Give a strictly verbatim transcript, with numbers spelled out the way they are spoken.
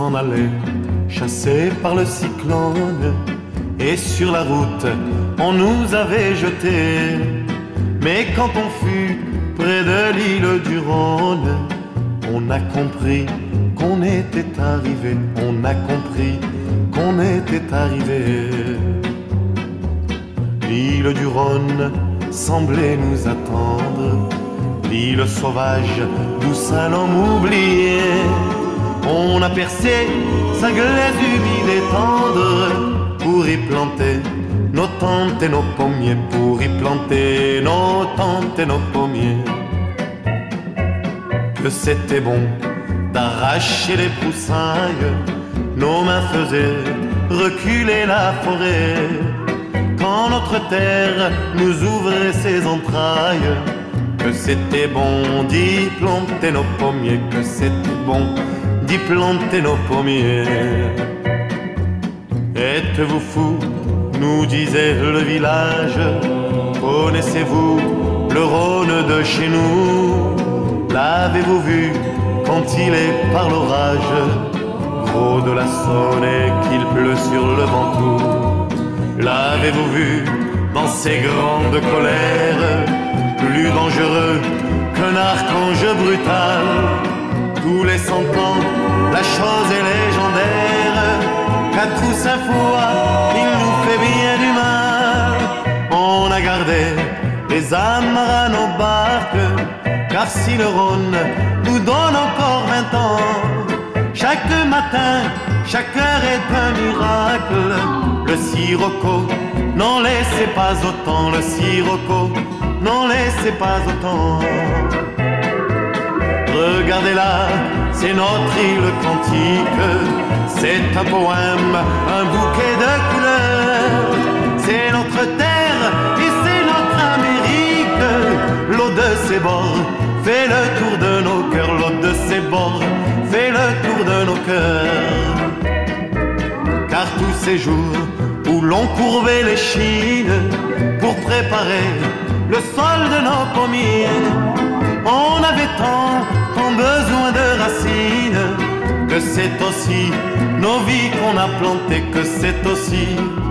s'en allait, chassés par le cyclone, et sur la route, on nous avait jetés. Mais quand on fut près de l'île du Rhône, on a compris qu'on était arrivé, on a compris qu'on était arrivé. L'île du Rhône semblait nous attendre, l'île sauvage d'où un homme oublié. On a percé sa glaise humide et tendre pour y planter nos tentes et nos pommiers, pour y planter nos tentes et nos pommiers. Que c'était bon d'arracher les broussailles, nos mains faisaient reculer la forêt. Quand notre terre nous ouvrait ses entrailles, que c'était bon d'y planter nos pommiers, que c'était bon d'y planter nos pommiers. Êtes-vous fous, nous disait le village, connaissez-vous le Rhône de chez nous? L'avez-vous vu quand il est par l'orage, gros de la Saône et qu'il pleut sur le Ventoux? L'avez-vous vu dans ses grandes colères, plus dangereux qu'un archange brutal? Tous les cent ans, la chose est légendaire, qu'à tous sa fois, il nous fait bien du mal. On a gardé les amarres à nos barques, car si le Rhône nous donne encore vingt ans, chaque matin, chaque heure est un miracle. Le sirocco, n'en laissez pas autant, le sirocco, n'en laissez pas autant. Regardez-la, c'est notre île quantique, c'est un poème, un bouquet de couleurs. C'est notre terre et c'est notre Amérique. L'eau de ses bords fait le tour de nos cœurs, l'eau de ses bords fait le tour de nos cœurs. Car tous ces jours où l'on courbait les chines pour préparer le sol de nos pommiers, on avait tant, tant besoin de racines, que c'est aussi nos vies qu'on a plantées, que c'est aussi